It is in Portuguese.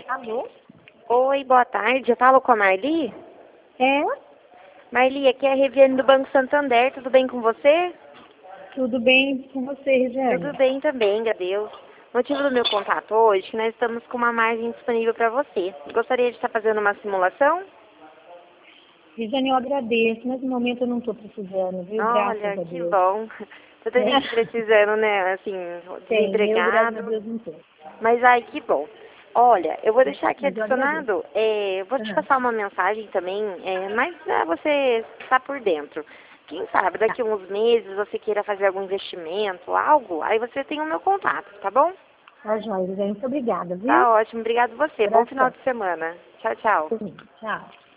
Alô? Oi, boa tarde. Eu falo com a Marli? É? Marli, aqui é a Reviane do Banco Santander. Tudo bem com você? Tudo bem com você, Tudo Regiane? bem também, graças a Deus. O motivo do meu contato hoje é que nós estamos com uma margem disponível para você. Gostaria de estar fazendo uma simulação? Regiane, eu agradeço, mas no momento eu não estou precisando, viu? Graças Olha, a que Deus. bom. Tanta gente precisando, né? Assim, Tem, eu, graças a desempregado. Deus, não estou. Mas, ai, que bom. Olha, eu vou deixar aqui Mas eu agradeço. adicionado, eu vou te Ah, passar uma mensagem também, mas você está por dentro. Quem sabe tá. daqui a uns meses você queira fazer algum investimento, algo, aí você tem o meu contato, tá bom? Tá joia, Regiane. Muito obrigada, viu? Tá ótimo, obrigado você. Bom final Abração. de semana. Tchau, tchau. Tchau.